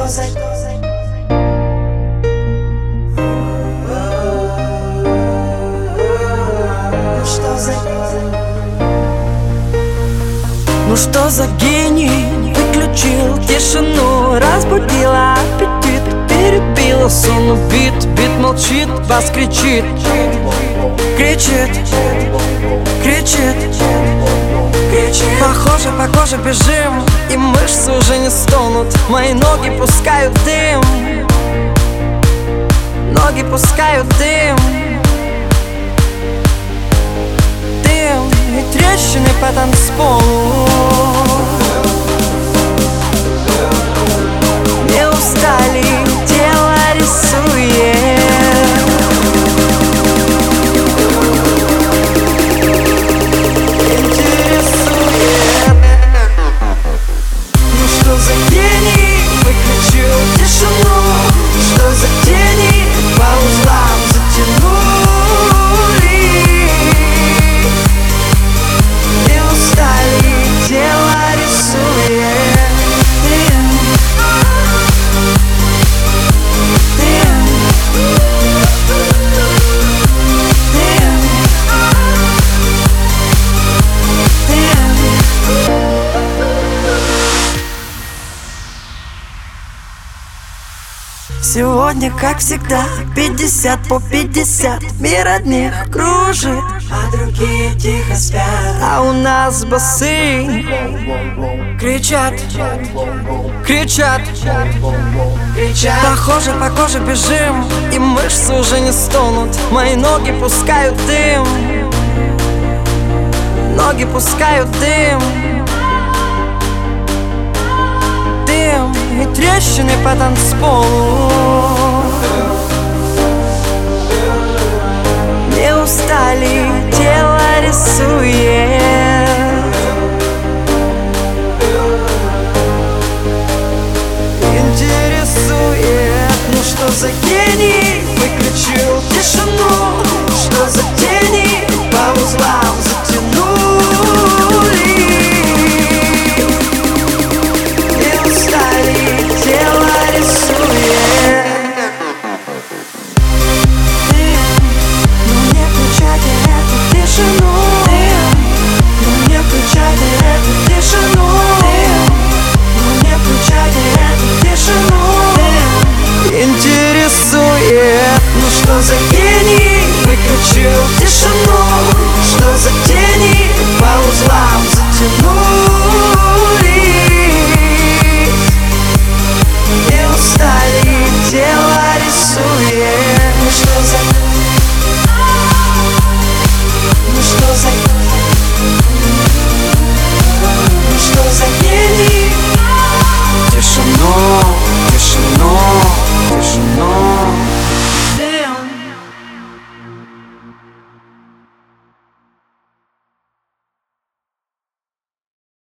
за... Ну что за гений выключил тишину, разбудила аппетит, перебила сон, убит, бит молчит, бас кричит, кричит, кричит, кричит. Похоже, по коже бежим, и мышцы уже не стонут. Мои ноги пускают дым, ноги пускают дым, дым и трещины по танцполу. Не устали, тело рисует. Интересует. Ну что за гений выключил тишину? Что за тени по узлам затянули? Не устали, тело рисует. Сегодня, как всегда, 50 по 50. Мир одних кружит, а другие тихо спят. а у нас басы кричат, кричат, Кричат. Похоже, по коже бежим, и мышцы уже не стонут. Мои ноги пускают дым, ноги пускают дым, дым и трещины по танцполу. Не устали, тело рисует.